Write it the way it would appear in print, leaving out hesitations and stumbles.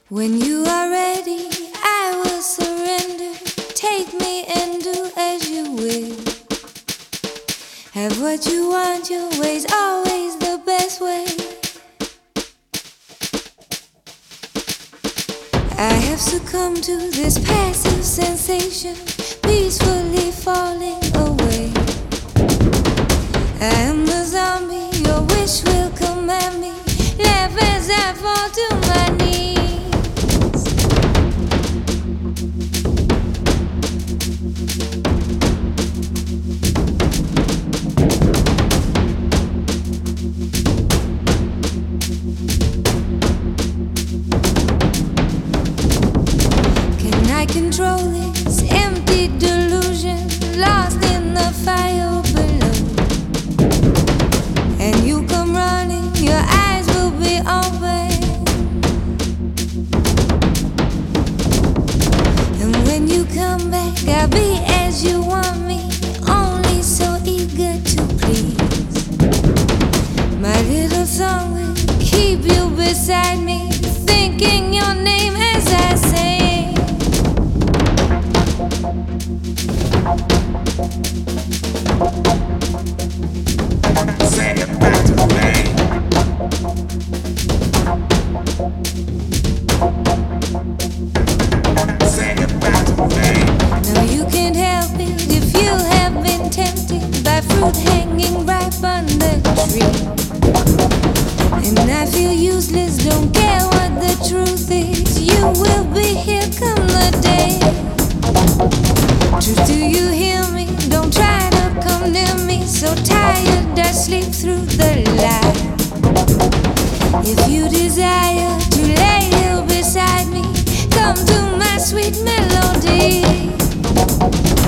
When you are ready, I will surrender. Take me and do as you will. Have what you want, your way's always the best way. I have succumbed to this passive sensation, peacefully falling away. I am the zombie, your wish will command me. Laugh as I fall to my knees. Can I control this empty delusion, lost in the fire below? And you come running, your eyes will be open. And when you come back, I'll be as you want me, only so eager to please. My little song will keep you beside me, thinking your name as I sing. Say it back to me. Say it back to me. No, you can't help it if you have been tempted by fruit hanging ripe on the tree. And I feel useless, don't care what the truth is. You will be here come the day. Truth, do you hear me? Don't try to come near me. So tired I sleep through the lie. If you desire to lay here beside me, come to my sweet melody.